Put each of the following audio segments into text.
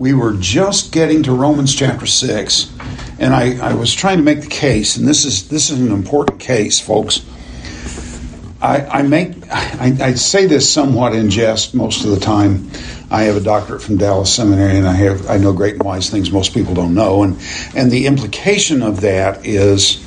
we were just getting to Romans chapter 6, and I was trying to make the case, and this is an important case, folks. I say this somewhat in jest most of the time. I have a doctorate from Dallas Seminary, and I know great and wise things most people don't know, and the implication of that is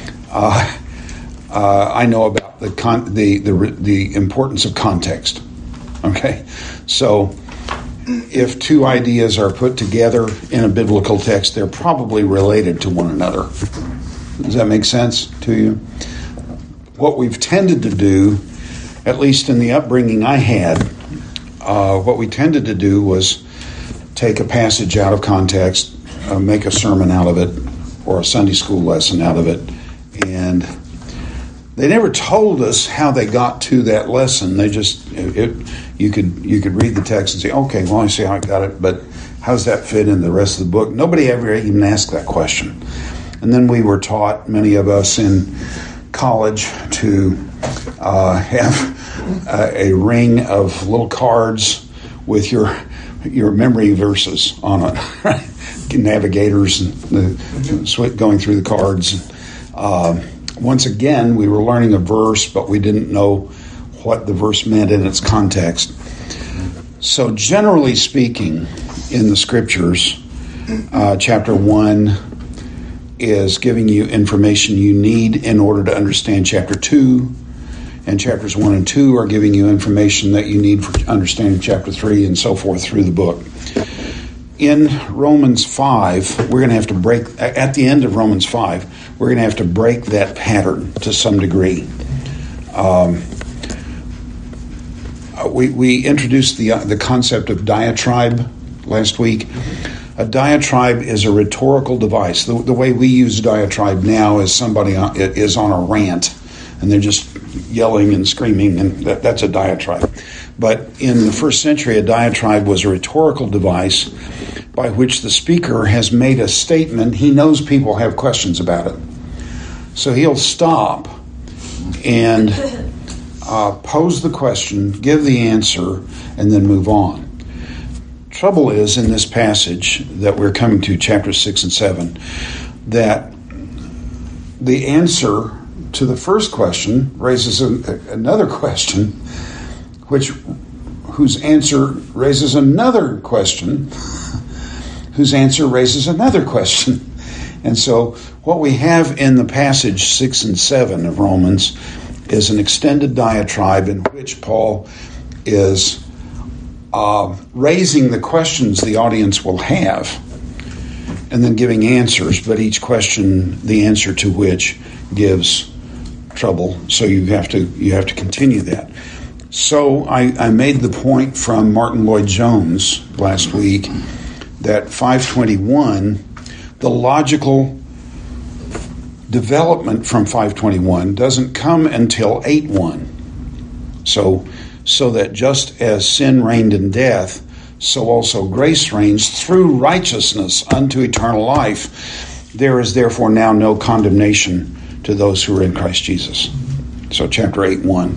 I know about the importance of context. Okay, so if two ideas are put together in a biblical text, they're probably related to one another. Does that make sense to you? What we've tended to do, at least in the upbringing I had, what we tended to do was take a passage out of context, make a sermon out of it, or a Sunday school lesson out of it, and they never told us how they got to that lesson. They just you could read the text and say, okay, well, I see how I got it, but how does that fit in the rest of the book? Nobody ever even asked that question. And then we were taught, many of us in college, to have a ring of little cards with your memory verses on it, right? Navigators and going through the cards. Once again, we were learning a verse, but we didn't know what the verse meant in its context. So generally speaking, in the Scriptures, chapter 1 is giving you information you need in order to understand chapter 2, and chapters 1 and 2 are giving you information that you need for understanding chapter 3, and so forth through the book. In Romans 5, we're going to have to break, at the end of Romans 5, we're going to have to break that pattern to some degree. We introduced the concept of diatribe last week. A diatribe is a rhetorical device. The way we use diatribe now is somebody is on a rant, and they're just yelling and screaming, and that's a diatribe. But in the first century, a diatribe was a rhetorical device by which the speaker has made a statement. He knows people have questions about it. So he'll stop and pose the question, give the answer, and then move on. Trouble is, in this passage that we're coming to, chapter 6 and 7, that the answer to the first question raises another question, whose answer raises another question, whose answer raises another question. And so what we have in the passage 6 and 7 of Romans is an extended diatribe in which Paul is raising the questions the audience will have and then giving answers, but each question, the answer to which gives trouble. So you have to continue that. So I made the point from Martin Lloyd-Jones last week that 521, the logical development from 521 doesn't come until 8:1. So that just as sin reigned in death, so also grace reigns through righteousness unto eternal life. There is therefore now no condemnation to those who are in Christ Jesus. So chapter 8:1.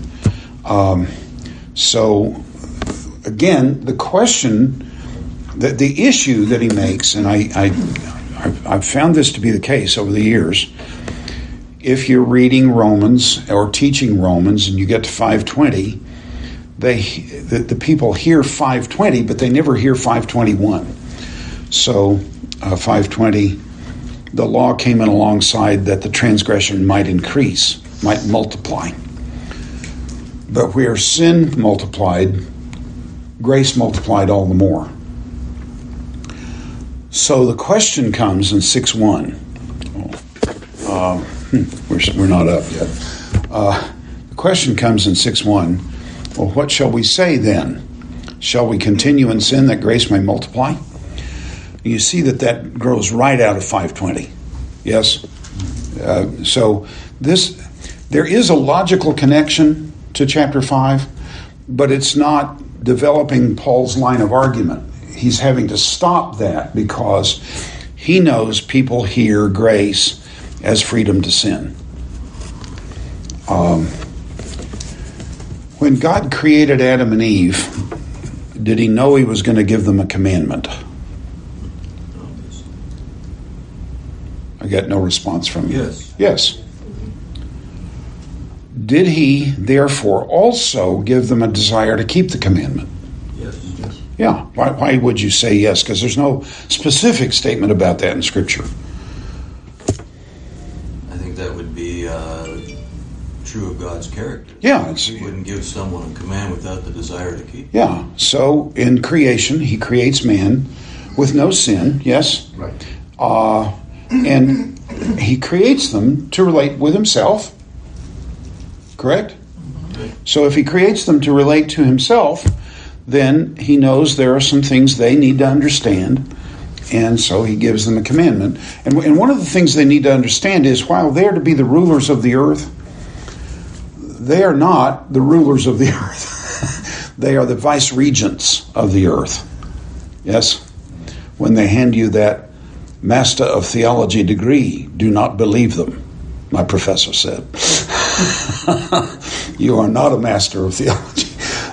So again, the question, the issue that he makes, and I've found this to be the case over the years. If you're reading Romans or teaching Romans and you get to 520, the people hear 520, but they never hear 521. So 520, the law came in alongside that the transgression might increase, might multiply. But where sin multiplied, grace multiplied all the more. So the question comes in 6:1. We're not up yet. The question comes in 6:1. Well, what shall we say then? Shall we continue in sin that grace may multiply? You see that grows right out of 520. Yes? So there is a logical connection to chapter 5, but it's not developing Paul's line of argument. He's having to stop that because he knows people hear grace as freedom to sin. When God created Adam and Eve, did he know he was going to give them a commandment? I got no response from you. Yes. Yes. Did he therefore also give them a desire to keep the commandment? Yes. Yeah. Why would you say yes? Because there's no specific statement about that in Scripture. I think that would be true of God's character. Yeah. He wouldn't give someone a command without the desire to keep it. Yeah. So in creation, he creates man with no sin. Yes. Right. And he creates them to relate with himself. Correct? So if he creates them to relate to himself, then he knows there are some things they need to understand, and so he gives them a commandment. And one of the things they need to understand is, while they're to be the rulers of the earth, they are not the rulers of the earth. They are the vice regents of the earth. Yes? When they hand you that Master of Theology degree, do not believe them, my professor said. You are not a Master of Theology.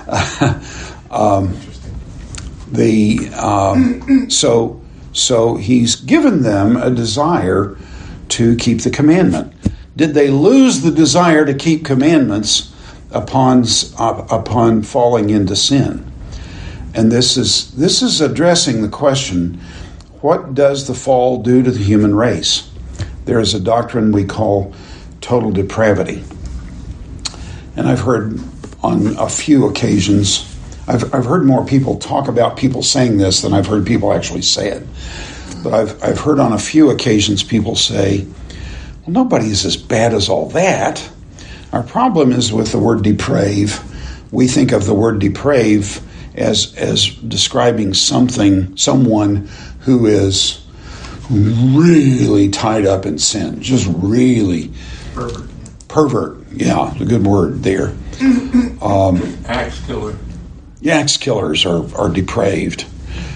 So he's given them a desire to keep the commandment. Did they lose the desire to keep commandments upon falling into sin? And this is addressing the question, what does the fall do to the human race? There is a doctrine we call total depravity. And I've heard on a few occasions, I've heard more people talk about people saying this than I've heard people actually say it. But I've heard on a few occasions people say, well, nobody's as bad as all that. Our problem is with the word deprave. We think of the word deprave as describing someone who is really tied up in sin, just really pervert. Yeah, a good word there. Axe killer. Yeah, axe killers are depraved.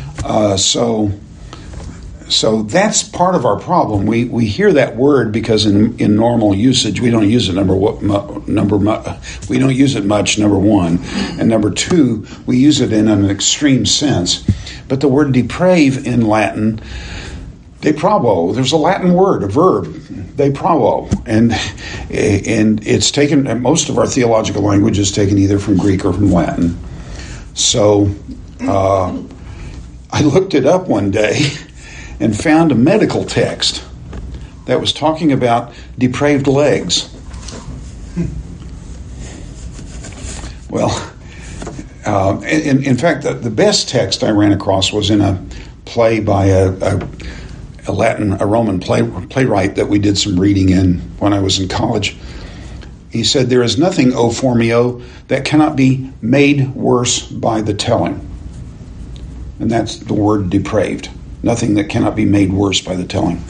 So that's part of our problem. We hear that word because in normal usage we don't use it. We don't use it much. Number one, and number two, we use it in an extreme sense. But the word deprave in Latin, depravo. There's a Latin word, a verb, depravo, and it's taken. Most of our theological language is taken either from Greek or from Latin. So I looked it up one day and found a medical text that was talking about depraved legs. Well, in fact, the best text I ran across was in a play by a Roman playwright that we did some reading in when I was in college. He said, "There is nothing, O Phormio, that cannot be made worse by the telling." And that's the word depraved. Nothing that cannot be made worse by the telling.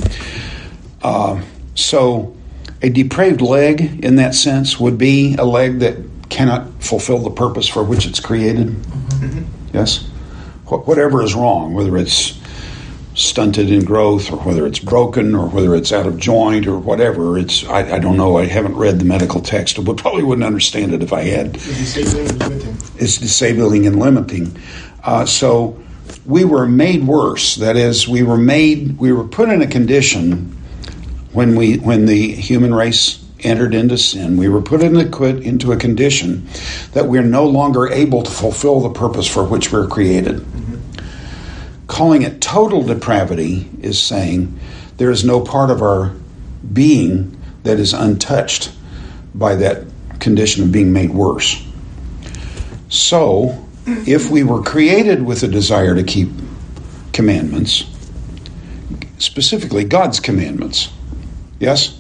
So a depraved leg, in that sense, would be a leg that cannot fulfill the purpose for which it's created. Mm-hmm. Yes? Whatever is wrong, whether it's stunted in growth or whether it's broken or whether it's out of joint or whatever, I don't know. I haven't read the medical text. I probably wouldn't understand it if I had. It's disabling and limiting. So we were made worse. That is, we were put in a condition when the human race entered into sin. We were put into a condition that we're no longer able to fulfill the purpose for which we're created. Mm-hmm. Calling it total depravity is saying there is no part of our being that is untouched by that condition of being made worse. So, if we were created with a desire to keep commandments, specifically God's commandments, yes?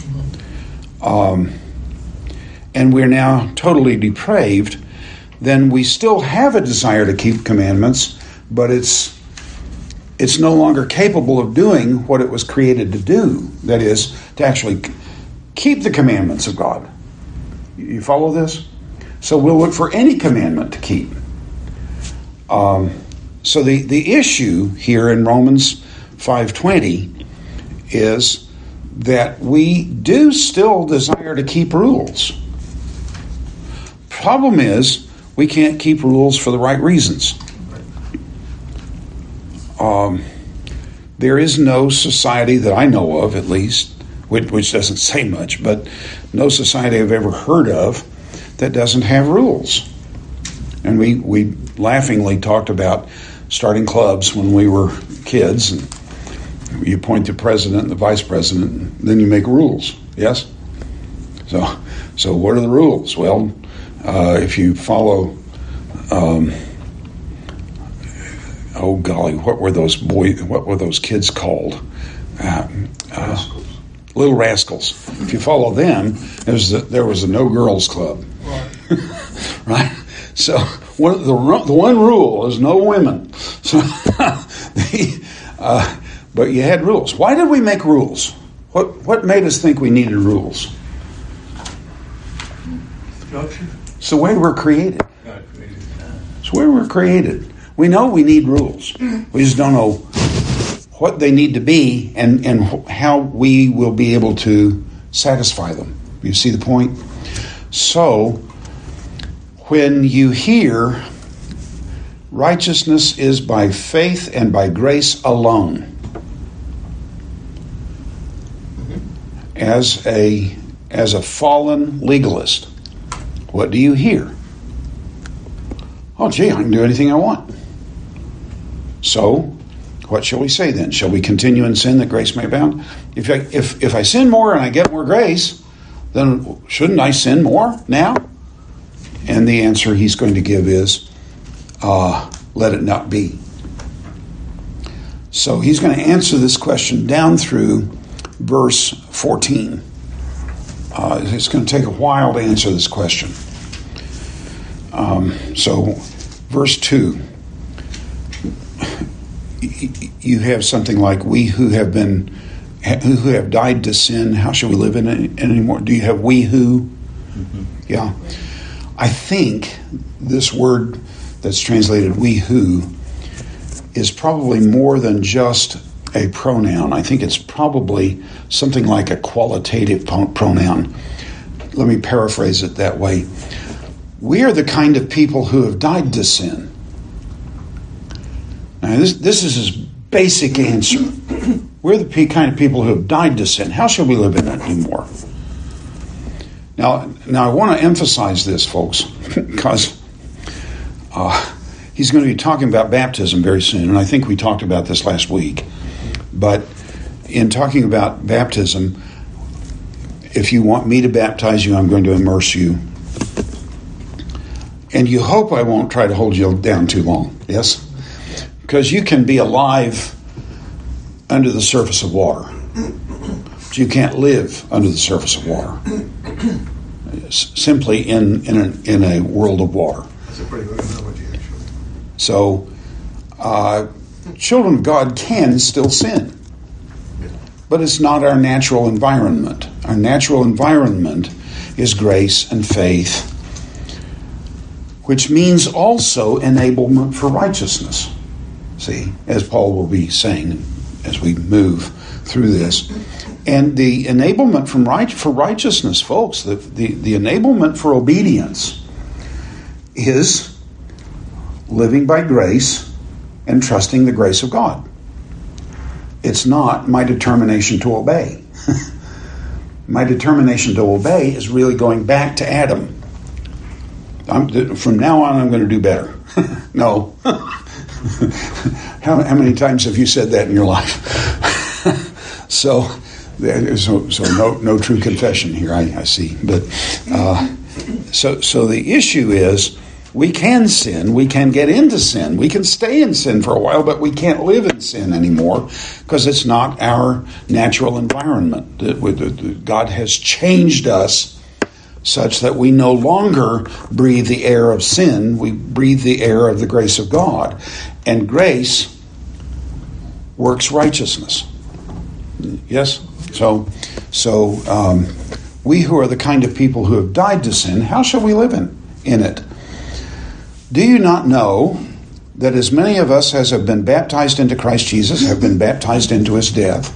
And we're now totally depraved, then we still have a desire to keep commandments, but it's no longer capable of doing what it was created to do. That is, to actually keep the commandments of God. You follow this? So we'll look for any commandment to keep. So the issue here in Romans 5:20 is that we do still desire to keep rules. Problem is, we can't keep rules for the right reasons. There is no society that I know of, at least, which doesn't say much, but no society I've ever heard of that doesn't have rules. And we laughingly talked about starting clubs when we were kids. And you appoint the president and the vice president, and then you make rules. Yes? So what are the rules? Well, if you follow, oh golly, what were those kids called? Rascals. Little Rascals. If you follow them, there was a no girls club, right? So the one rule is no women. So, but you had rules. Why did we make rules? What made us think we needed rules? Structure. It's the way we're created. God created. It's the way we're created. We know we need rules. We just don't know what they need to be and how we will be able to satisfy them. You see the point? So, when you hear righteousness is by faith and by grace alone, as a fallen legalist, what do you hear? Oh, gee, I can do anything I want. So, what shall we say then? Shall we continue in sin that grace may abound? If I sin more and I get more grace, then shouldn't I sin more now? And the answer he's going to give is, let it not be. So he's going to answer this question down through verse 14. It's going to take a while to answer this question. So, verse 2. You have something like, we who have died to sin, how shall we live in it anymore? Do you have we who? Mm-hmm. Yeah. I think this word that's translated we who is probably more than just a pronoun. I think it's probably something like a qualitative pronoun. Let me paraphrase it that way. We are the kind of people who have died to sin. Now, this is his basic answer. We're the kind of people who have died to sin. How shall we live in it anymore? Now I want to emphasize this, folks, because he's going to be talking about baptism very soon, and I think we talked about this last week. But in talking about baptism, if you want me to baptize you, I'm going to immerse you. And you hope I won't try to hold you down too long, yes? Because you can be alive under the surface of water, but you can't live under the surface of water. Simply in a world of water. That's a pretty good analogy, actually. So, children of God can still sin, but it's not our natural environment. Our natural environment is grace and faith, which means also enablement for righteousness. See, as Paul will be saying as we move through this. And the enablement for righteousness, folks, the enablement for obedience is living by grace and trusting the grace of God. It's not my determination to obey. My determination to obey is really going back to Adam. From now on, I'm going to do better. No. How many times have you said that in your life? So no true confession here, I see. But so the issue is, we can sin, we can get into sin, we can stay in sin for a while, but we can't live in sin anymore because it's not our natural environment. God has changed us such that we no longer breathe the air of sin, we breathe the air of the grace of God. And grace works righteousness. Yes? So we who are the kind of people who have died to sin, how shall we live in it? Do you not know that as many of us as have been baptized into Christ Jesus have been baptized into his death?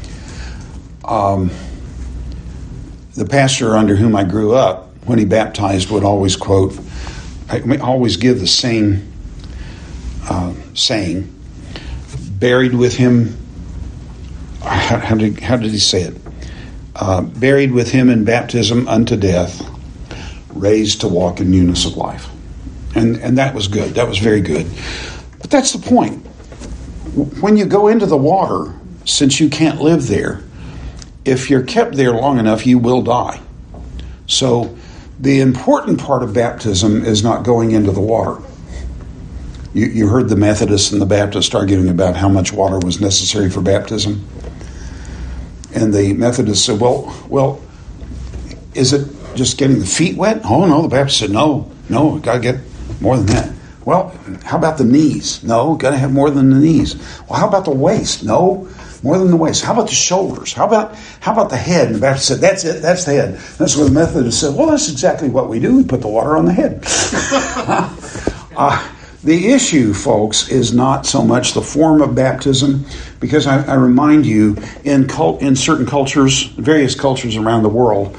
The pastor under whom I grew up, when he baptized, would always quote, always give the same saying, buried with him how did he say it? Buried with him in baptism unto death, raised to walk in newness of life. And that was good. That was very good. But that's the point. When you go into the water, since you can't live there, if you're kept there long enough, you will die. So the important part of baptism is not going into the water. You heard the Methodists and the Baptists arguing about how much water was necessary for baptism. And the Methodists said, well, is it just getting the feet wet? Oh, no. The Baptist said, no, got to get more than that. Well, how about the knees? No, got to have more than the knees. Well, how about the waist? No, more than the waist. How about the shoulders? How about the head? And the Baptist said, that's it, that's the head. That's what the Methodist said, well, that's exactly what we do. We put the water on the head. The issue, folks, is not so much the form of baptism, because I remind you, in certain cultures, various cultures around the world,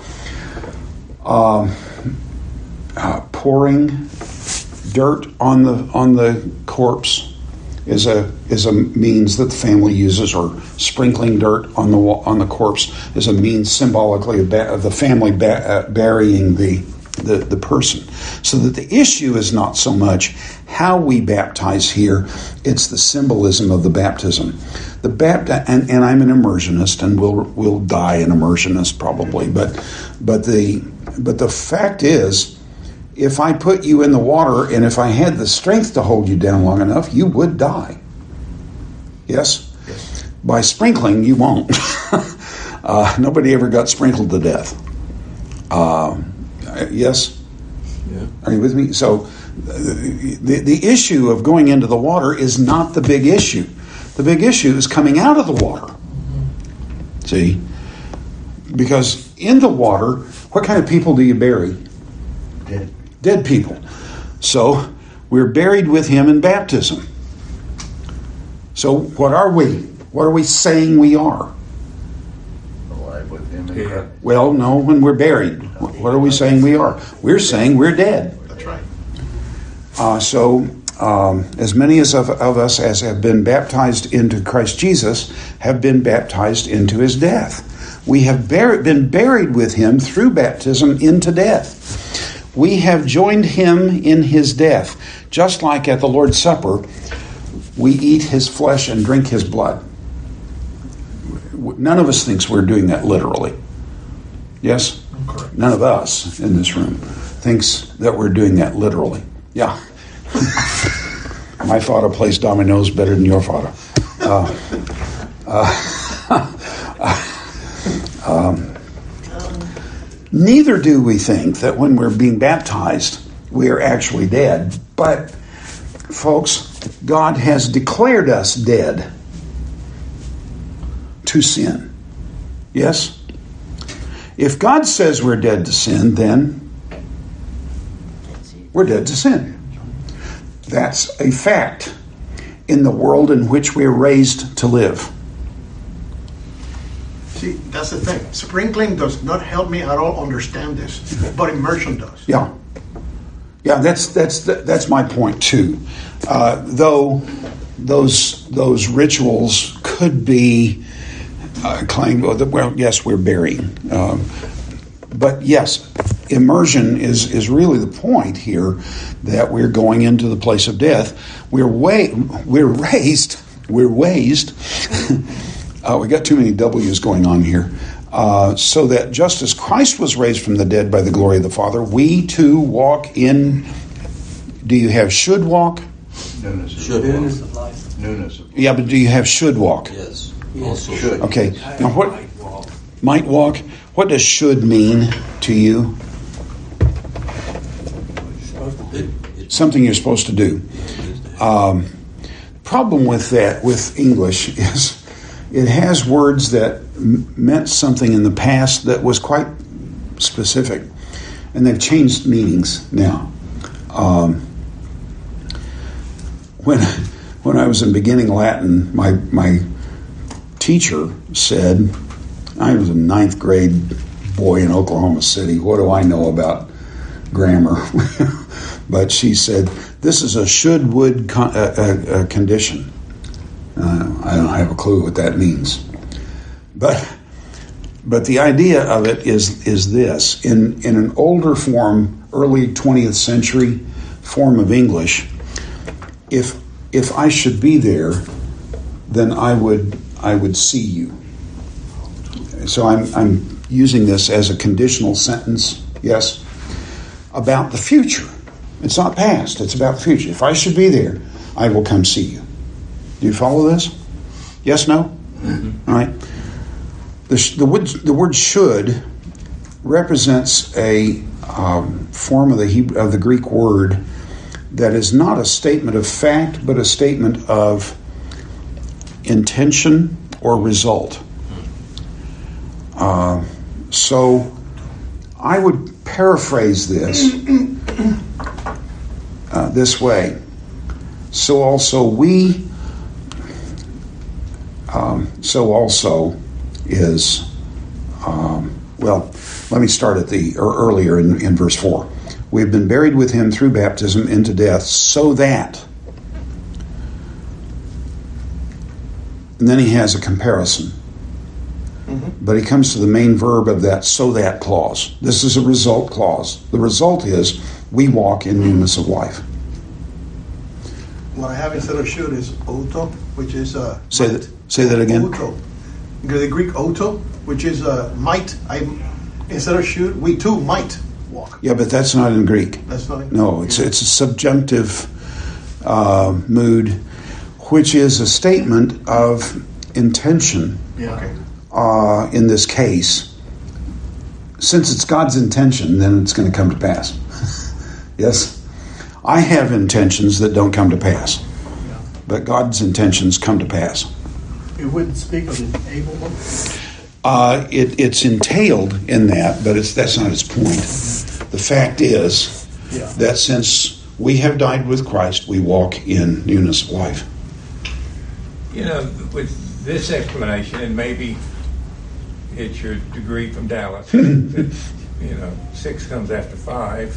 pouring dirt on the corpse is a means that the family uses, or sprinkling dirt on the corpse is a means symbolically of the family burying the person. So that the issue is not so much how we baptize here, it's the symbolism of the baptism. And I'm an immersionist, and we'll die an immersionist probably, but the fact is, if I put you in the water and if I had the strength to hold you down long enough, you would die. Yes? By sprinkling, you won't. Nobody ever got sprinkled to death. Yes? Yeah. Are you with me? So the issue of going into the water is not the big issue. The big issue is coming out of the water. See? Because in the water, what kind of people do you bury? Dead people. So we're buried with him in baptism. So what are we? What are we saying we are? Alive with him in Christ. Well, no, when we're buried. What are we saying we are? We're saying we're dead. That's right. As many of us as have been baptized into Christ Jesus have been baptized into his death. We have been buried with him through baptism into death. We have joined him in his death, just like at the Lord's Supper, we eat his flesh and drink his blood. None of us thinks we're doing that literally. Yes? Correct. None of us in this room thinks that we're doing that literally. Yeah. My father plays dominoes better than your father. Neither do we think that when we're being baptized, we are actually dead. But, folks, God has declared us dead to sin. Yes? If God says we're dead to sin, then we're dead to sin. That's a fact in the world in which we're raised to live. See, that's the thing. Sprinkling does not help me at all understand this, but immersion does. Yeah, that's my point too. Though those rituals could be claimed. Well, yes, we're burying, but yes, immersion is really the point here, that we're going into the place of death. We're raised. We got too many W's going on here. So that just as Christ was raised from the dead by the glory of the Father, we too walk in. Do you have should walk? Newness of life. Newness of life. Yeah, but do you have should walk? Yes. Also should. Okay. Now what? Might walk. What does should mean to you? Something you're supposed to do. Problem with that, with English, is it has words that meant something in the past that was quite specific, and they've changed meanings now. When I was in beginning Latin, my teacher said, I was a 9th grade boy in Oklahoma City. What do I know about grammar? But she said, this is a should-would condition. I don't have a clue what that means. But the idea of it is this: in an older form, early 20th century form of English, if I should be there, then I would see you. So I'm using this as a conditional sentence, yes, about the future. It's not past, it's about the future. If I should be there, I will come see you. Do you follow this? Yes, no? Mm-hmm. All right. The word should represents a form of the Greek word that is not a statement of fact, but a statement of intention or result. So I would paraphrase this this way. So also is, let me start at earlier in verse 4. We have been buried with him through baptism into death, so that. And then he has a comparison. Mm-hmm. But he comes to the main verb of that so that clause. This is a result clause. The result is we walk in newness of life. What I have instead of should is auto, which is say that again. Auto. The Greek auto, which is might. Instead of should, we too might walk. Yeah, but that's not in Greek. That's not in Greek. No, it's a subjunctive mood, which is a statement of intention. Yeah. Okay. In this case, since it's God's intention, then it's going to come to pass. Yes? I have intentions that don't come to pass, but God's intentions come to pass. It wouldn't speak of an able one? It's entailed in that, but that's not its point. The fact is that since we have died with Christ, we walk in newness of life. You know, with this explanation, and maybe it's your degree from Dallas, that, 6 comes after 5,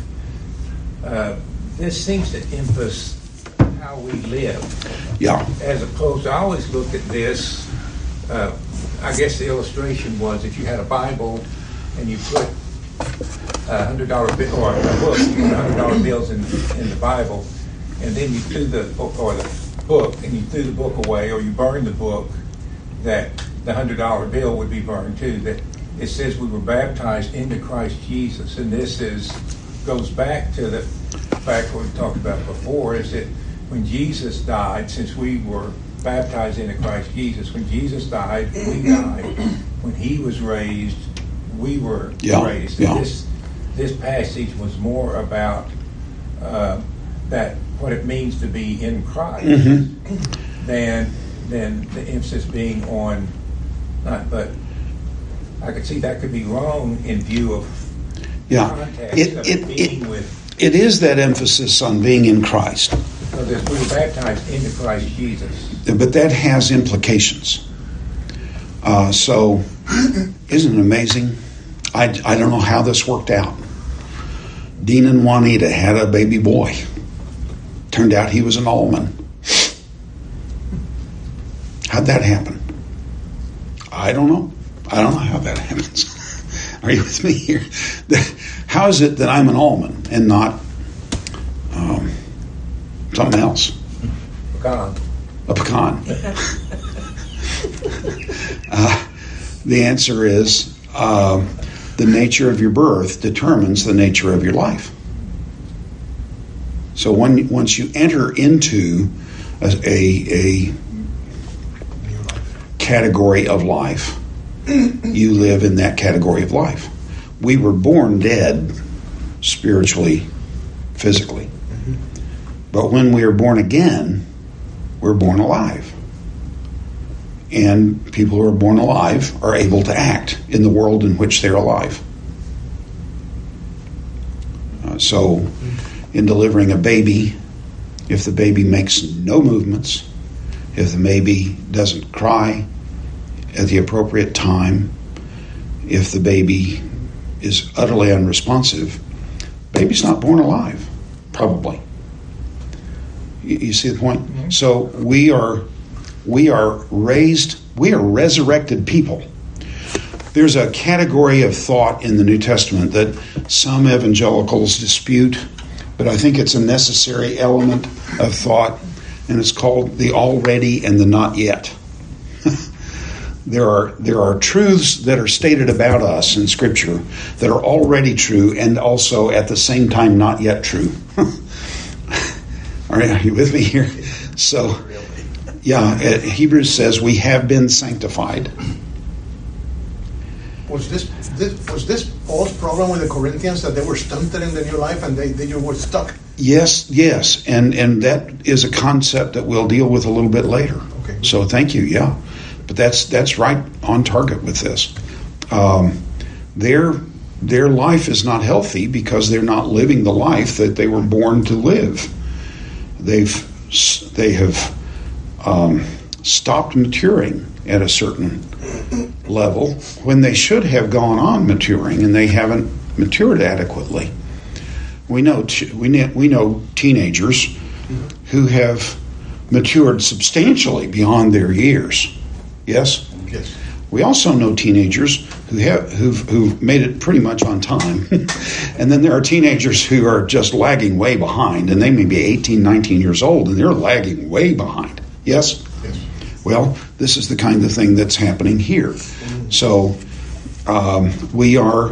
this seems to emphasize how we live. Yeah. As opposed to, I always looked at this, I guess the illustration was if you had a Bible and you put $100 bill or a book, $100 bills in the Bible, and then you threw the book and you threw the book away, or you burned the book, that the $100 bill would be burned too. That it says we were baptized into Christ Jesus, and this goes back to the fact what we talked about before, is that when Jesus died, since we were baptized into Christ Jesus, when Jesus died, we died. When he was raised, we were raised. Yeah. This passage was more about that what it means to be in Christ, mm-hmm. than the emphasis being on not. But I could see that could be wrong in view of context of being with. It is that emphasis on being in Christ. Because we were baptized into Christ Jesus. But that has implications. So, isn't it amazing? I don't know how this worked out. Dean and Juanita had a baby boy. Turned out he was an almond. How'd that happen? I don't know. I don't know how that happens. Are you with me here? How is it that I'm an almond and not something else? Pecan. A pecan. The answer is the nature of your birth determines the nature of your life. So once you enter into a category of life, you live in that category of life. We were born dead, spiritually, physically. But when we are born again, we're born alive. And people who are born alive are able to act in the world in which they're alive. So, in delivering a baby, if the baby makes no movements, if the baby doesn't cry at the appropriate time, if the baby is utterly unresponsive, baby's not born alive, probably. You see the point? Mm-hmm. So we are resurrected people There's a category of thought in the New Testament that some evangelicals dispute, but I think it's a necessary element of thought, and it's called the already and the not yet. There are truths that are stated about us in Scripture that are already true and also at the same time not yet true. All right, are you with me here? So, yeah, Hebrews says we have been sanctified. Was this Paul's problem with the Corinthians, that they were stunted in the new life and they were stuck? Yes, and that is a concept that we'll deal with a little bit later. Okay. So thank you, yeah. But that's right on target with this. Their life is not healthy because they're not living the life that they were born to live. They have stopped maturing at a certain level when they should have gone on maturing, and they haven't matured adequately. We know teenagers who have matured substantially beyond their years. Yes? Yes. We also know teenagers who've made it pretty much on time. And then there are teenagers who are just lagging way behind, and they may be 18, 19 years old, and they're lagging way behind. Yes? Yes. Well, this is the kind of thing that's happening here. So we are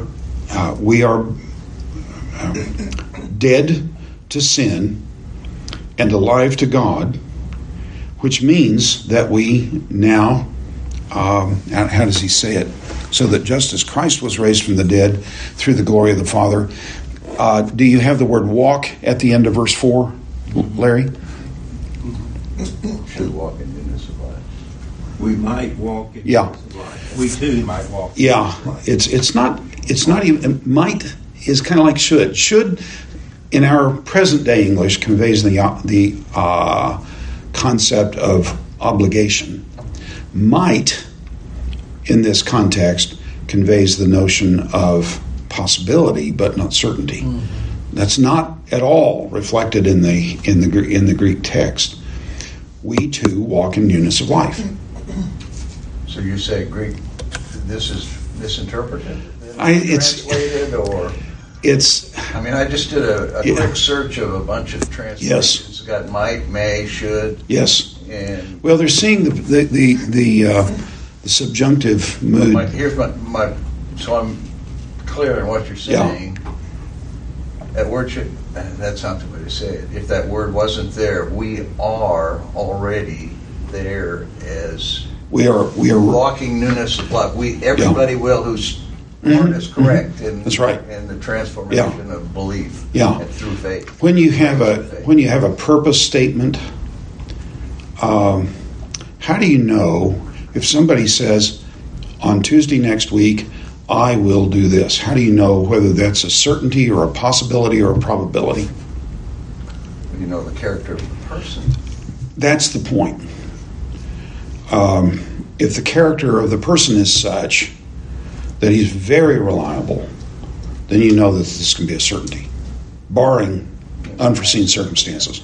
dead to sin and alive to God, which means that we now, how does he say it? So that just as Christ was raised from the dead through the glory of the Father. Do you have the word walk at the end of verse 4, Larry? Should walk in newness of life. We might walk in Yeah. life. We too might walk. Yeah, it's not even, might is kind of like should. Should in our present day English conveys the concept of obligation. Might in this context conveys the notion of possibility but not certainty. Mm-hmm. That's not at all reflected in the Greek text. We too walk in newness of life. So you say Greek, this is misinterpreted? Translated, or it's. I mean, I just did a quick search of a bunch of translations. Yes. It's got might, may, should. Yes. And well, they're seeing the subjunctive mood. Here's my. So I'm clear on what you're saying. Yeah. That word should. That's not the way to say it. If that word wasn't there, we are already there as. We are walking newness of life. Everybody will whose word is correct. Mm-hmm. That's right. In the transformation of belief. Yeah. And through faith. When you have a purpose statement, how do you know if somebody says on Tuesday next week I will do this? How do you know whether that's a certainty or a possibility or a probability? You know the character of the person. That's the point. If the character of the person is such that he's very reliable, then you know that this can be a certainty, barring unforeseen circumstances.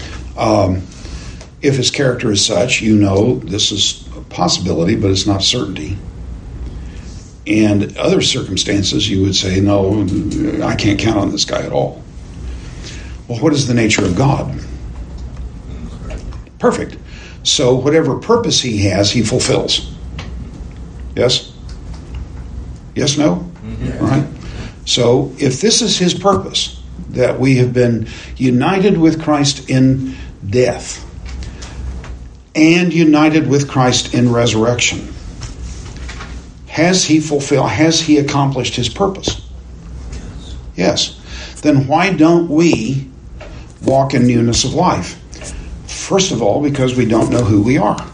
If his character is such, you know this is a possibility, but it's not certainty. And other circumstances, you would say, no, I can't count on this guy at all. Well, what is the nature of God? Perfect. So whatever purpose he has, he fulfills. Yes? Yes, no? Mm-hmm. All right. So if this is his purpose, that we have been united with Christ in death and united with Christ in resurrection, has he accomplished his purpose? Yes. Then why don't we walk in newness of life? First of all, because we don't know who we are.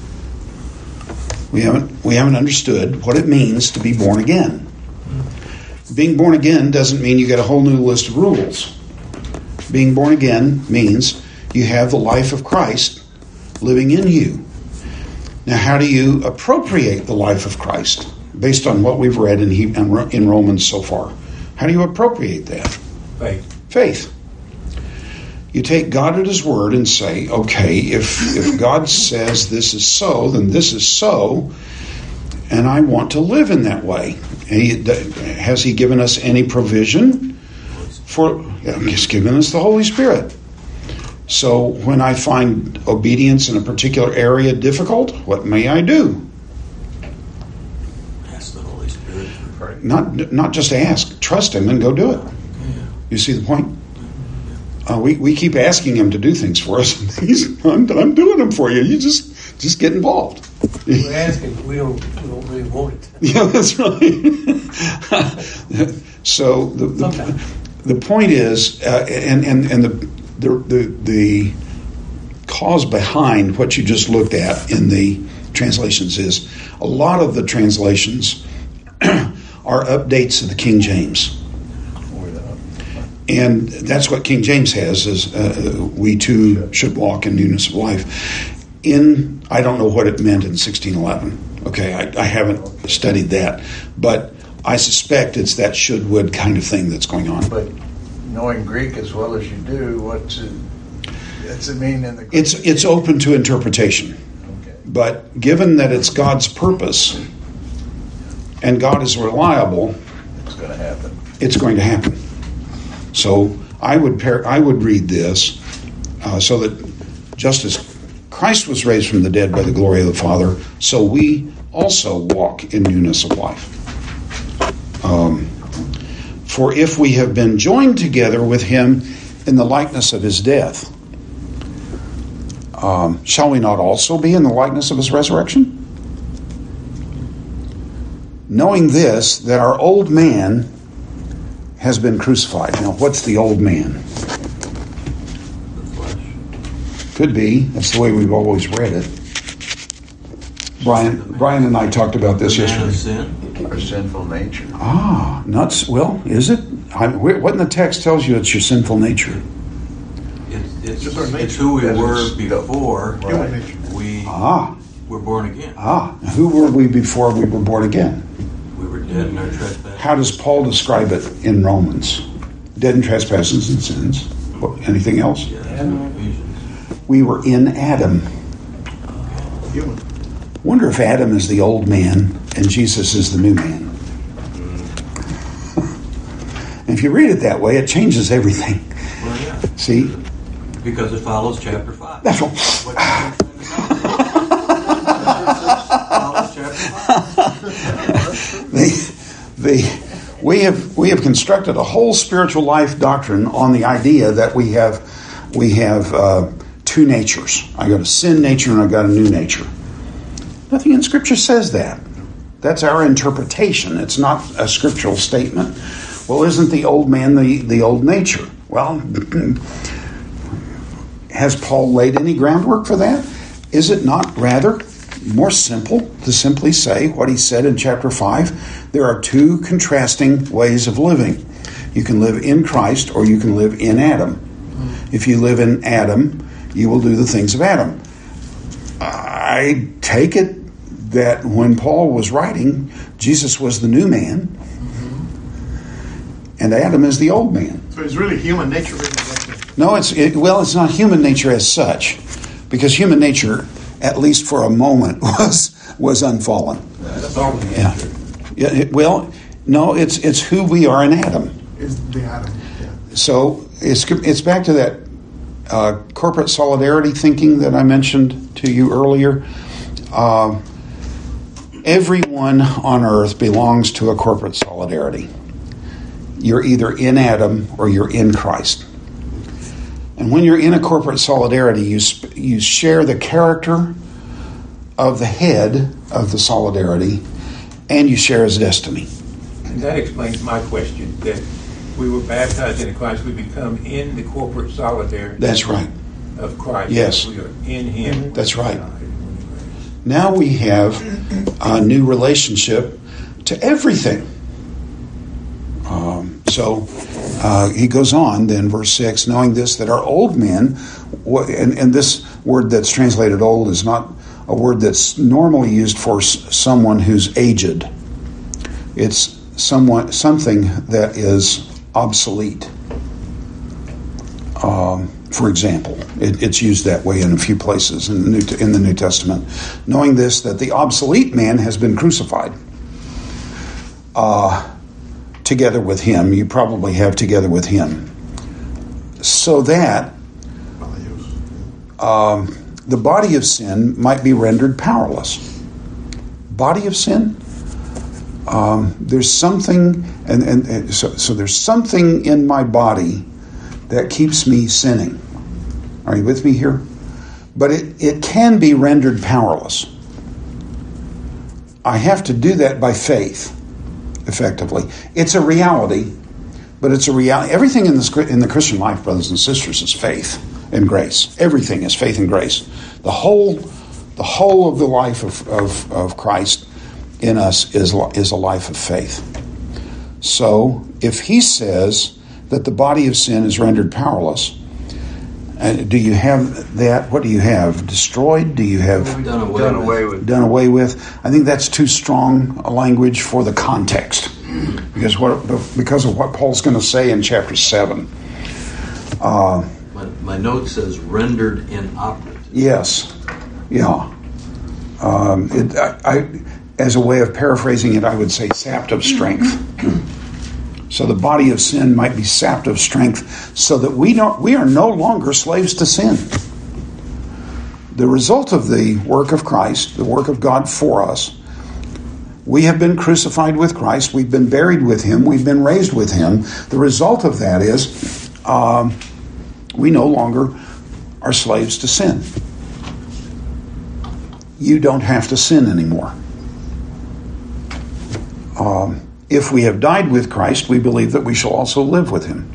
We haven't understood what it means to be born again. Being born again doesn't mean you get a whole new list of rules. Being born again means you have the life of Christ living in you. Now, how do you appropriate the life of Christ based on what we've read in Romans so far? How do you appropriate that? Faith. You take God at his word and say, okay, if God says this is so, then this is so. and I want to live in that way. Has He given us any provision for? He's given us the Holy Spirit. So when I find obedience in a particular area difficult, what may I do? Ask the Holy Spirit. Right. Not just ask, trust Him and go do it. Yeah. You see the point? We keep asking Him to do things for us. I'm doing them for you. You just get involved. We're asking, but we don't really want it. Yeah, that's right. So the point is, and the cause behind what you just looked at in the translations is a lot of the translations are updates of the King James. And that's what King James has, is we too should walk in newness of life. I don't know what it meant in 1611. Okay, I haven't studied that. But I suspect it's that should would kind of thing that's going on. But knowing Greek as well as you do, what's it mean in the Greek? It's open to interpretation. Okay. But given that it's God's purpose and God is reliable, It's going to happen. it's going to happen. So I would read this so that just as Christ was raised from the dead by the glory of the Father, so we also walk in newness of life. For if we have been joined together with Him in the likeness of His death, shall we not also be in the likeness of His resurrection? Knowing this, that our old man has been crucified. Now, what's the old man? The flesh. Could be. That's the way we've always read it. Brian and I talked about this The man of yesterday. sin. Our sinful nature. Well, is it? What in the text tells you it's your sinful nature? It's Just our nature. it's who we That's were just before Right. nature. we were born again. Who were we before we were born again? We were dead in our trespasses. How does Paul describe it in Romans? Dead in trespasses and sins. Anything else? Yeah, that's in Ephesians. We were in Adam. Human. Wonder if Adam is the old man and Jesus is the new man. And if you read it that way, it changes everything. Well, yeah, See? because it follows chapter 5. That's what. What follows chapter 5. We have constructed a whole spiritual life doctrine on the idea that we have two natures. I got a sin nature and I got a new nature. Nothing in Scripture says that. That's our interpretation. It's not a scriptural statement. Well, isn't the old man the old nature? Well, has Paul laid any groundwork for that? Is it not rather more simple to simply say what he said in chapter 5? There are two contrasting ways of living. You can live in Christ or you can live in Adam. If you live in Adam, you will do the things of Adam. I take it that when Paul was writing, Jesus was the new man and Adam is the old man. So it's really human nature. No, it's not human nature as such, because human nature, at least for a moment, was unfallen. That's all we Yeah. No, it's who we are in Adam. Is the Adam. Yeah. So it's back to that corporate solidarity thinking that I mentioned to you earlier. Everyone on earth belongs to a corporate solidarity. You're either in Adam or you're in Christ. And when you're in a corporate solidarity, you share the character of the head of the solidarity, and you share his destiny. And that explains my question, that we were baptized into Christ, we become in the corporate solidarity That's right. of Christ. Yes. We are in Him. That's right. Now we have a new relationship to everything. So he goes on then, verse 6, knowing this, that our old men, and this word that's translated old is not a word that's normally used for someone who's aged. It's something that is obsolete. For example, it's used that way in a few places in the New Testament. Knowing this, that the obsolete man has been crucified together with him. You probably have together with him. So that the body of sin might be rendered powerless. Body of sin? There's something, so there's something in my body that keeps me sinning. Are you with me here? But it can be rendered powerless. I have to do that by faith, effectively. It's a reality, but it's a reality. Everything in the Christian life, brothers and sisters, is faith and grace. Everything is faith and grace. The whole of the life of Christ in us is a life of faith. So, if he says that the body of sin is rendered powerless, do you have that? What do you have? Destroyed? Do you have Done away with. done away with? I think that's too strong a language for the context, because of what Paul's going to say in chapter 7. My note says rendered inoperative. Yes, yeah. As a way of paraphrasing it, I would say sapped of strength. So the body of sin might be sapped of strength, so that we are no longer slaves to sin. The result of the work of Christ, the work of God for us, we have been crucified with Christ, we've been buried with him, we've been raised with him. The result of that is we no longer are slaves to sin. You don't have to sin anymore. If we have died with Christ, we believe that we shall also live with him.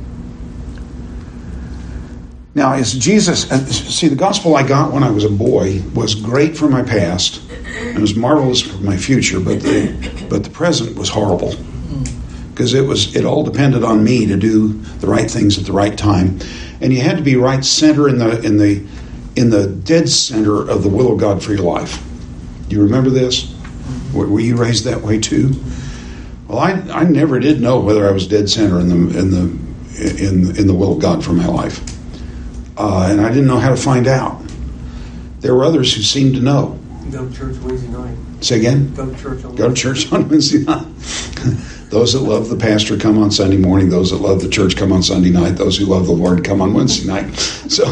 Now, as Jesus, see, the gospel I got when I was a boy was great for my past, and was marvelous for my future, but the present was horrible, because it all depended on me to do the right things at the right time, and you had to be right center in the dead center of the will of God for your life. Do you remember this? Were you raised that way too? Well, I never did know whether I was dead center in the will of God for my life, and I didn't know how to find out. There were others who seemed to know. Go to church Wednesday night. Say again? Go to church on Go to church on Wednesday night. Those that love the pastor come on Sunday morning. Those that love the church come on Sunday night. Those who love the Lord come on Wednesday night. So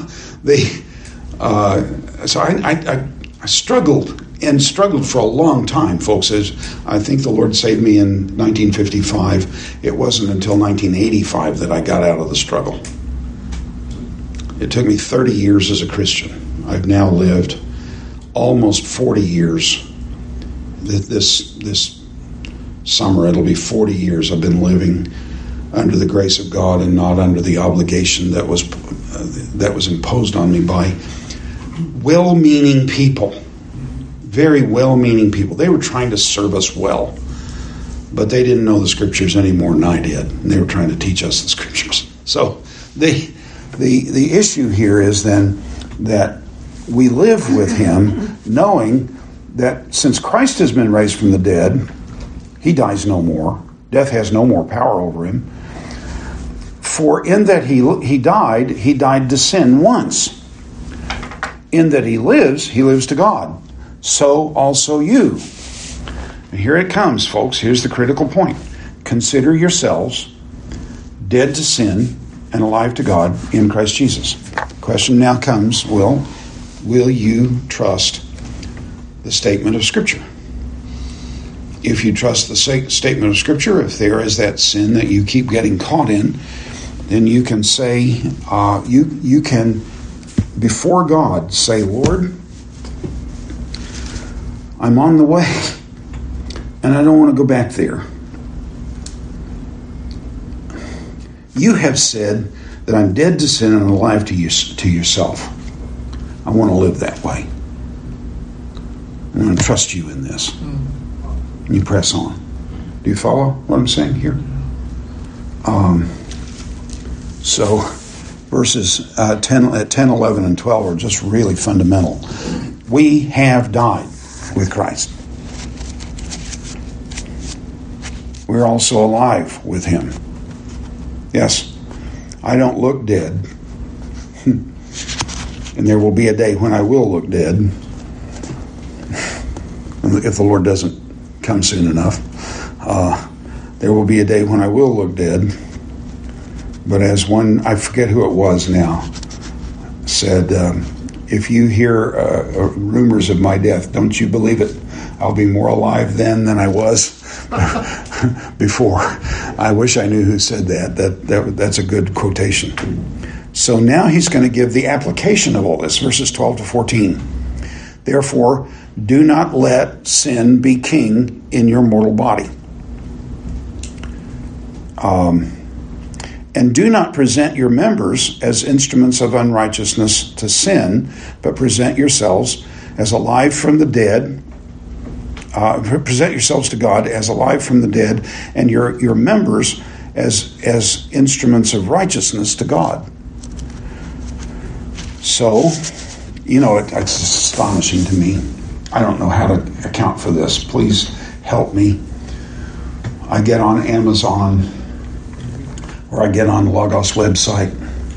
I struggled for a long time, folks. As I think the Lord saved me in 1955. It wasn't until 1985 that I got out of the struggle. It took me 30 years as a Christian. I've now lived almost 40 years. This summer it'll be 40 years I've been living under the grace of God and not under the obligation that was imposed on me by well-meaning people. Very well-meaning people. They were trying to serve us well, but they didn't know the scriptures any more than I did, and they were trying to teach us the scriptures. So the issue here is then that we live with him, knowing that since Christ has been raised from the dead, he dies no more. Death has no more power over him. For in that he died to sin once. In that he lives to God. So also you. And here it comes, folks. Here's the critical point. Consider yourselves dead to sin and alive to God in Christ Jesus. The question now comes, will you trust the statement of Scripture? If you trust the statement of Scripture, if there is that sin that you keep getting caught in, then you can say, you can, before God, say, Lord, I'm on the way, and I don't want to go back there. You have said that I'm dead to sin and alive to yourself. I want to live that way. I'm going to trust you in this. And you press on. Do you follow what I'm saying here? So verses 10, 11, and 12 are just really fundamental. We have died with Christ. We're also alive with him. Yes, I don't look dead. And there will be a day when I will look dead, if the Lord doesn't come soon enough. There will be a day when I will look dead. But as one, I forget who it was now, said, if you hear rumors of my death, don't you believe it. I'll be more alive then than I was before. I wish I knew who said that. That's a good quotation. So now he's going to give the application of all this, verses 12 to 14. Therefore, do not let sin be king in your mortal body. And do not present your members as instruments of unrighteousness to sin, but present yourselves as alive from the dead. Present yourselves to God as alive from the dead, and your members as instruments of righteousness to God. So, it's astonishing to me. I don't know how to account for this. Please help me. I get on Amazon, or I get on the Logos website,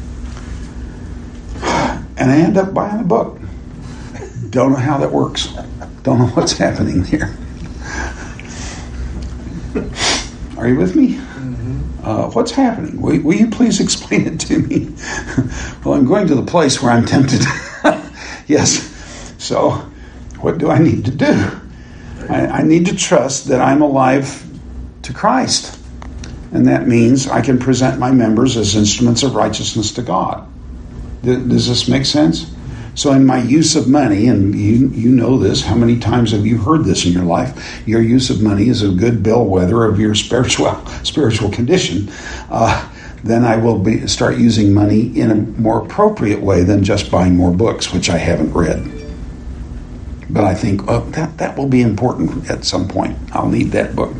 and I end up buying a book. Don't know how that works. Don't know what's happening there. Are you with me? What's happening? Will you please explain it to me? Well, I'm going to the place where I'm tempted. Yes. So, what do I need to do? I need to trust that I'm alive to Christ. And that means I can present my members as instruments of righteousness to God. Does this make sense? So in my use of money, and you know this, how many times have you heard this in your life? Your use of money is a good bellwether of your spiritual condition. Then I will start using money in a more appropriate way than just buying more books, which I haven't read. But I think that will be important at some point. I'll need that book.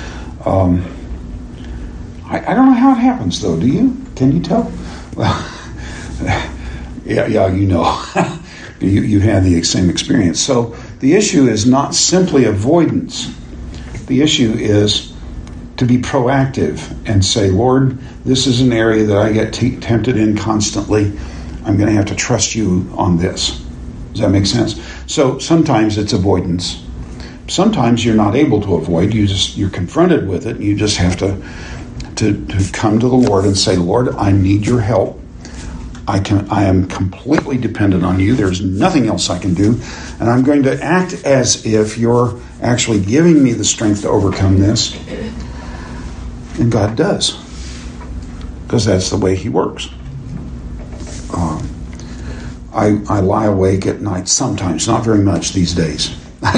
I don't know how it happens, though. Do you? Can you tell? Well, yeah, you know. you had the same experience. So the issue is not simply avoidance. The issue is to be proactive and say, Lord, this is an area that I get tempted in constantly. I'm going to have to trust you on this. Does that make sense? So sometimes it's avoidance. Sometimes you're not able to avoid. You're confronted with it. You just have to come to the Lord and say, Lord, I need your help. I am completely dependent on you. There's nothing else I can do. And I'm going to act as if you're actually giving me the strength to overcome this. And God does. Because that's the way he works. I lie awake at night sometimes, not very much these days.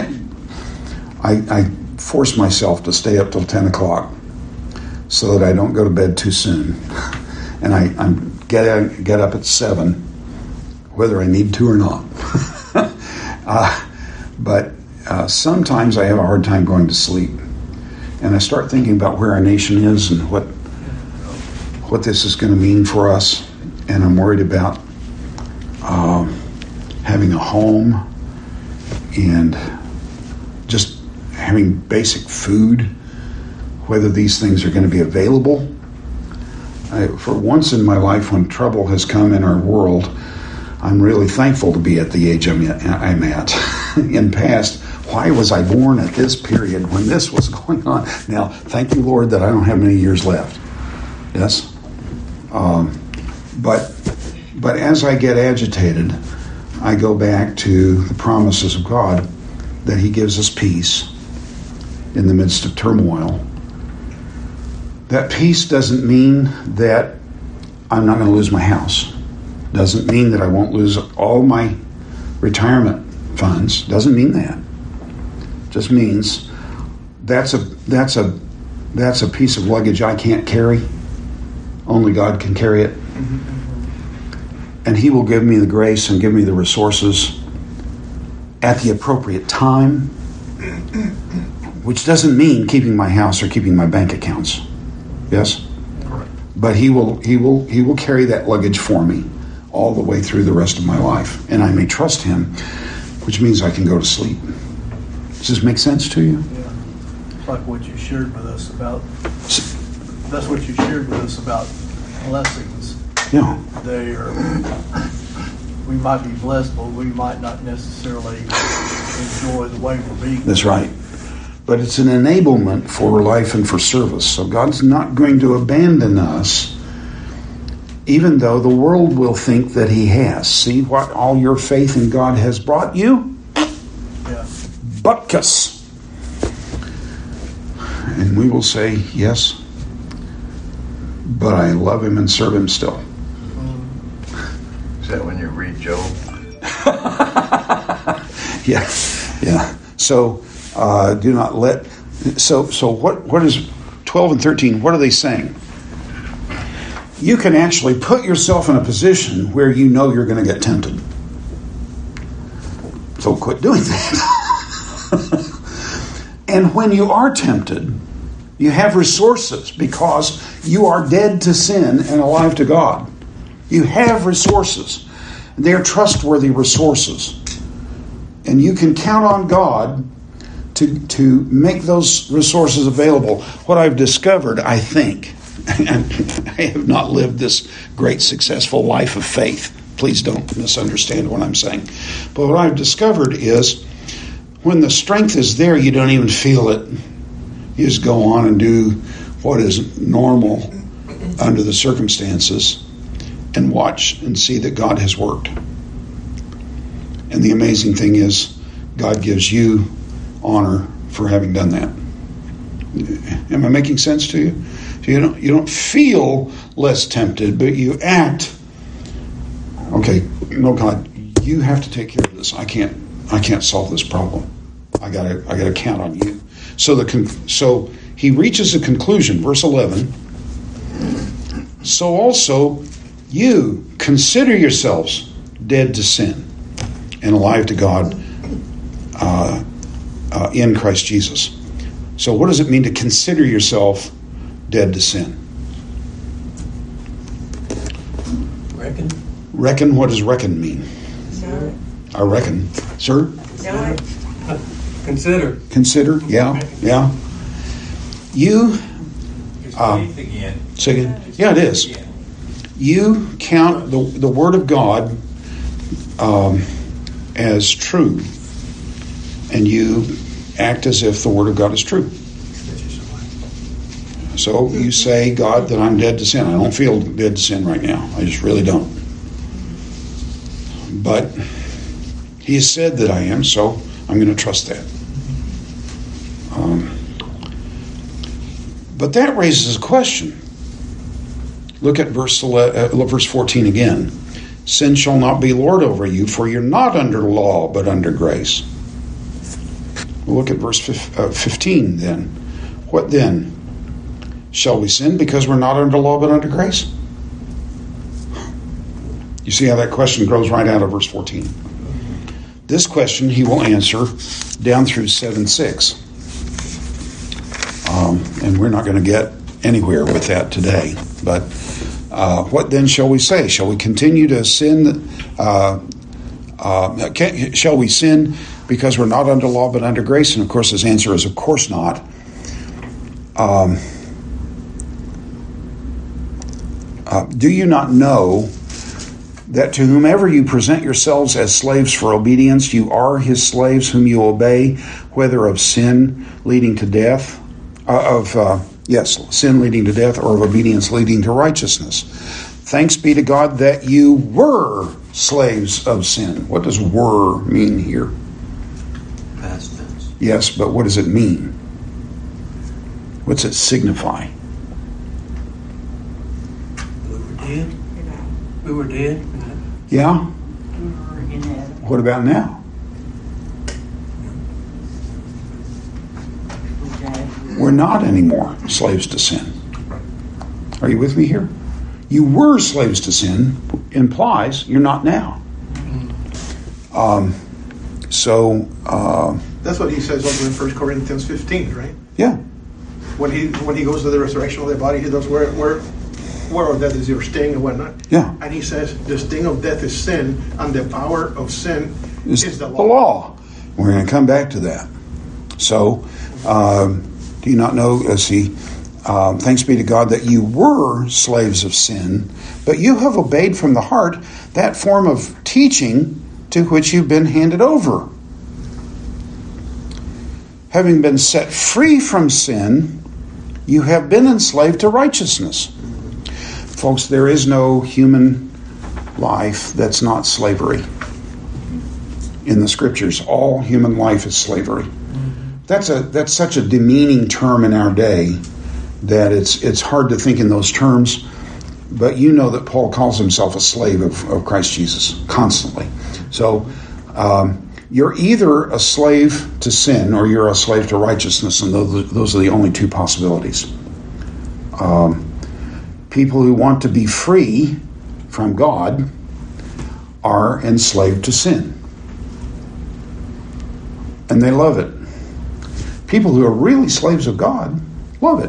I force myself to stay up till 10 o'clock so that I don't go to bed too soon. And I get up at 7, whether I need to or not. But sometimes I have a hard time going to sleep. And I start thinking about where our nation is and what this is going to mean for us. And I'm worried about having a home and just having basic food, whether these things are going to be available. For once in my life, when trouble has come in our world, I'm really thankful to be at the age I'm at. In past, why was I born at this period when this was going on? Now, thank you, Lord, that I don't have many years left. Yes? But as I get agitated, I go back to the promises of God that he gives us peace in the midst of turmoil. That peace doesn't mean that I'm not going to lose my house. Doesn't mean that I won't lose all my retirement funds. Doesn't mean that. Just means that's a piece of luggage I can't carry. Only God can carry it. And he will give me the grace and give me the resources at the appropriate time, which doesn't mean keeping my house or keeping my bank accounts. Yes? But he will carry that luggage for me all the way through the rest of my life. And I may trust him, which means I can go to sleep. Does this make sense to you? Yeah. It's like what you shared with us about, that's what you shared with us about blessings. Yeah. We might be blessed, but we might not necessarily enjoy the way we're being. That's right. But it's an enablement for life and for service. So God's not going to abandon us, even though the world will think that He has. See what all your faith in God has brought you? Yeah. Butkus. And we will say, yes, but I love Him and serve Him still. Is that when you read Job? Yeah. So do not let. So what is 12 and 13? What are they saying? You can actually put yourself in a position where you know you're going to get tempted. So quit doing that. And when you are tempted, you have resources because you are dead to sin and alive to God. You have resources. They're trustworthy resources. And you can count on God to make those resources available. What I've discovered, I think, and I have not lived this great successful life of faith. Please don't misunderstand what I'm saying. But what I've discovered is when the strength is there, you don't even feel it. You just go on and do what is normal under the circumstances and watch and see that God has worked. And the amazing thing is God gives you honor for having done that. Am I making sense to you? You don't feel less tempted, but you act, okay, no, God, you have to take care of this. I can't solve this problem. I gotta count on you. So he reaches a conclusion, verse 11. So also you consider yourselves dead to sin and alive to God in Christ Jesus. So what does it mean to consider yourself dead to sin? Reckon? Reckon, what does reckon mean? No. I reckon. Sir? No. Consider. Consider, yeah. You, It's faith again. say again? Yeah, it is. Yeah. You count the Word of God as true, and you act as if the Word of God is true. So you say, God, that I'm dead to sin. I don't feel dead to sin right now. I just really don't. But He has said that I am, so I'm going to trust that. But that raises a question. Look at verse 14 again. Sin shall not be Lord over you, for you're not under law, but under grace. We'll look at verse 15 then. What then? Shall we sin because we're not under law, but under grace? You see how that question grows right out of verse 14. This question he will answer down through 7:6. And we're not going to get anywhere with that today. But what then shall we say? Shall we continue to sin? Shall we sin because we're not under law but under grace? And of course his answer is of course not. Do you not know that to whomever you present yourselves as slaves for obedience, you are his slaves whom you obey, whether of sin leading to death, sin leading to death, or of obedience leading to righteousness. Thanks be to God that you were slaves of sin. What does "were" mean here? Past tense. Yes, but what does it mean? What's it signify? We were dead. We were dead. Yeah? What about now? We're not anymore slaves to sin. Are you with me here? You were slaves to sin implies you're not now. That's what he says also in 1 Corinthians 15, right? Yeah. When he goes to the resurrection of the body, he does where of death is your sting and whatnot. Yeah. And he says the sting of death is sin, and the power of sin is the law. The law. We're going to come back to that. So, do you not know? Let's see. thanks be to God that you were slaves of sin, but you have obeyed from the heart that form of teaching to which you've been handed over. Having been set free from sin, you have been enslaved to righteousness. Folks, there is no human life that's not slavery. In the Scriptures, all human life is slavery. That's such a demeaning term in our day that it's hard to think in those terms. But you know that Paul calls himself a slave of Christ Jesus constantly. So you're either a slave to sin or you're a slave to righteousness, and those are the only two possibilities. People who want to be free from God are enslaved to sin. And they love it. People who are really slaves of God love it.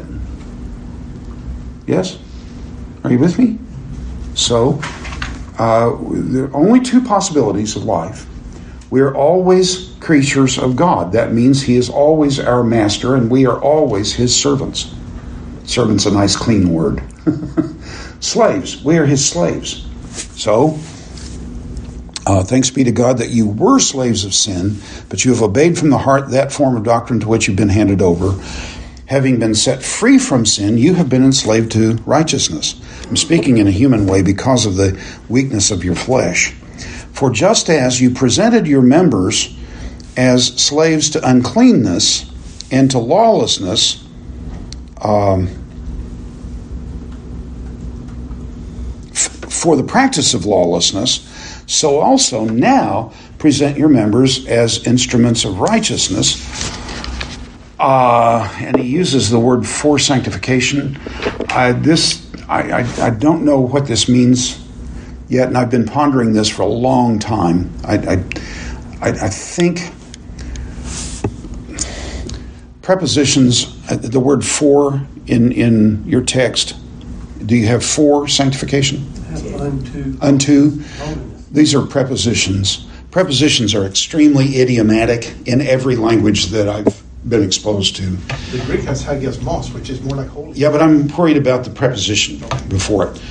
Yes? Are you with me? So, there are only two possibilities of life. We are always creatures of God. That means He is always our master and we are always His servants. Servant's a nice clean word. Slaves. We are His slaves. So, thanks be to God that you were slaves of sin, but you have obeyed from the heart that form of doctrine to which you've been handed over. Having been set free from sin, you have been enslaved to righteousness. I'm speaking in a human way because of the weakness of your flesh. For just as you presented your members as slaves to uncleanness and to lawlessness, for the practice of lawlessness, so also now present your members as instruments of righteousness. And he uses the word for sanctification. I don't know what this means yet, and I've been pondering this for a long time. I think prepositions, the word for in your text, do you have for sanctification? Unto. These are prepositions. Prepositions are extremely idiomatic in every language that I've been exposed to. The Greek has hagiasmos, which is more like holy. Yeah, but I'm worried about the preposition before it.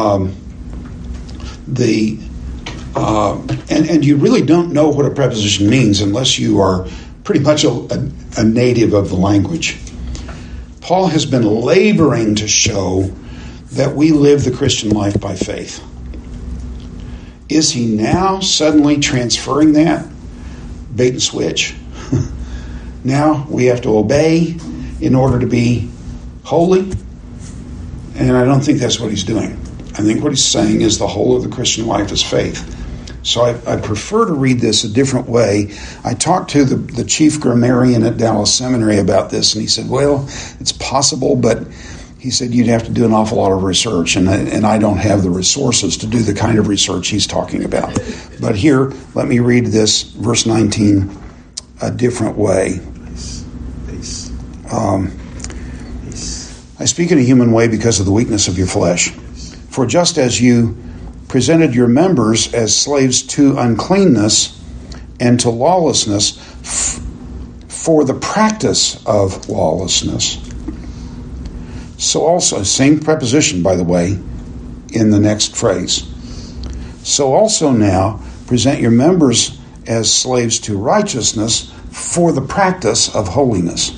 And you really don't know what a preposition means unless you are pretty much a native of the language. Paul has been laboring to show that we live the Christian life by faith. Is he now suddenly transferring that? Bait and switch. Now we have to obey in order to be holy? And I don't think that's what he's doing. I think what he's saying is the whole of the Christian life is faith. So I prefer to read this a different way. I talked to the chief grammarian at Dallas Seminary about this, and he said, well, it's possible, but he said you'd have to do an awful lot of research, and I don't have the resources to do the kind of research he's talking about. But here, let me read this, verse 19, a different way. I speak in a human way because of the weakness of your flesh. For just as you presented your members as slaves to uncleanness and to lawlessness for the practice of lawlessness, so also, same preposition, by the way, in the next phrase. So also now present your members as slaves to righteousness for the practice of holiness.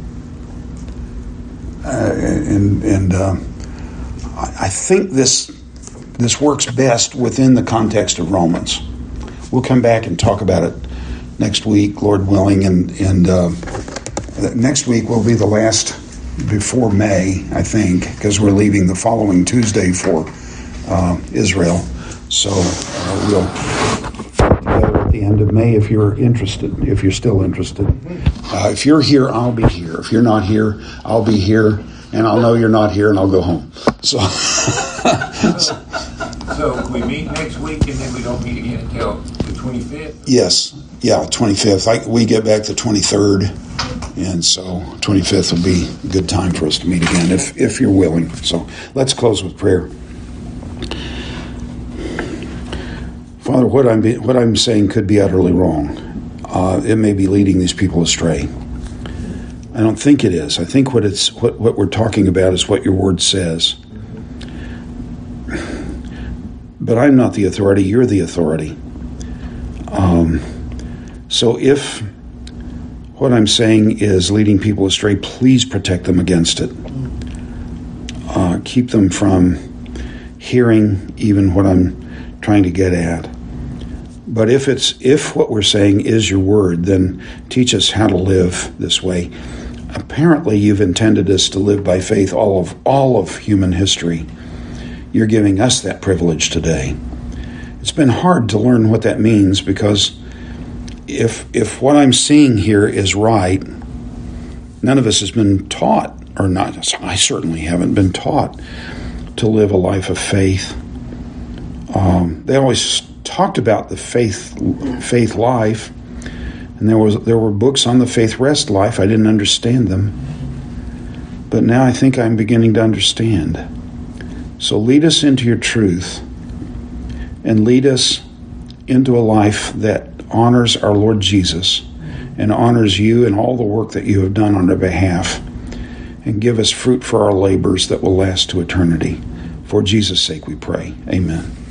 I think this works best within the context of Romans. We'll come back and talk about it next week, Lord willing, and next week will be the last before May, I think, because we're leaving the following Tuesday for Israel. So we'll get together at the end of May if you're interested, if you're still interested. If you're here, I'll be here. If you're not here, I'll be here, and I'll know you're not here, and I'll go home. So we meet next week, and then we don't meet again until the 25th? Yes. Yeah, 25th. We get back the 23rd. And so 25th will be a good time for us to meet again, if you're willing. So let's close with prayer. Father, what I'm saying could be utterly wrong. It may be leading these people astray. I don't think it is. I think what we're talking about is what your word says. But I'm not the authority. You're the authority. So if what I'm saying is leading people astray, please protect them against it. Keep them from hearing even what I'm trying to get at. But if what we're saying is your word, then teach us how to live this way. Apparently, you've intended us to live by faith all of human history. You're giving us that privilege today. It's been hard to learn what that means, because if what I'm seeing here is right, none of us has been taught, or not. I certainly haven't been taught to live a life of faith. They always talked about the faith life, and there were books on the faith rest life. I didn't understand them, but now I think I'm beginning to understand. So lead us into your truth, and lead us into a life that honors our Lord Jesus and honors you and all the work that you have done on our behalf, and give us fruit for our labors that will last to eternity. For Jesus' sake we pray. Amen.